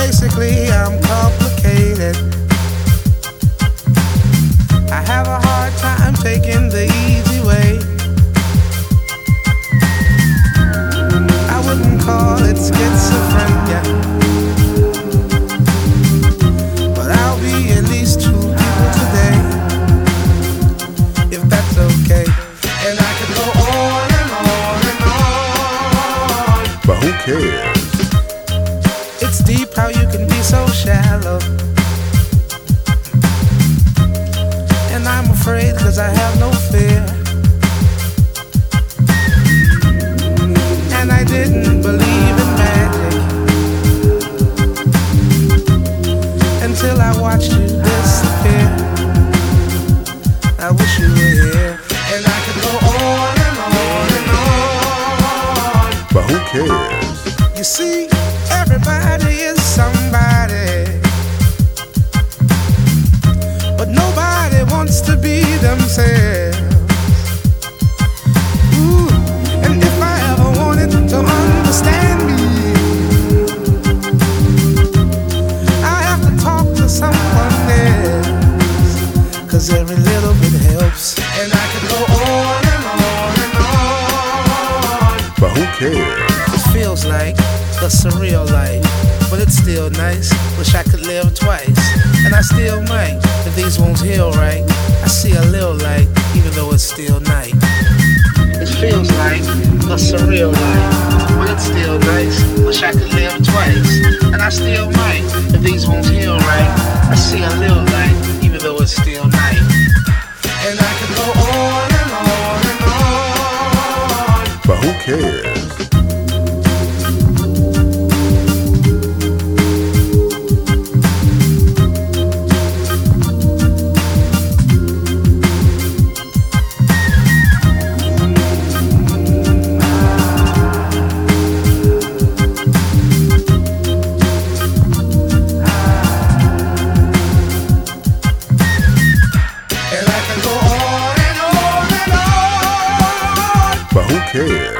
Basically, I'm complicated. I have a hard time taking the easy way. I wouldn't call it schizophrenia, but I'll be at least two people today, if that's okay. And I could go on and on and on, but who cares? It's deep how you can be so shallow. And I'm afraid 'cause I have no fear. And I didn't believe in magic until I watched you disappear. I wish you were here. And I could go on and on and on, but who cares? You see, everybody is somebody, but nobody wants to be themselves. Ooh, and if I ever wanted to understand me, I have to talk to someone else, 'cause every little bit helps. And I could go on and on and on, but who cares? It feels like a surreal life, but it's still nice. Wish I could live twice, and I still might. If these wounds heal right, I see a little light, even though it's still night. It feels like a surreal life, but it's still nice. Wish I could live twice, and I still might. If these wounds heal right, I see a little light, even though it's still night. And I could go on and on and on, but who cares? Who cares?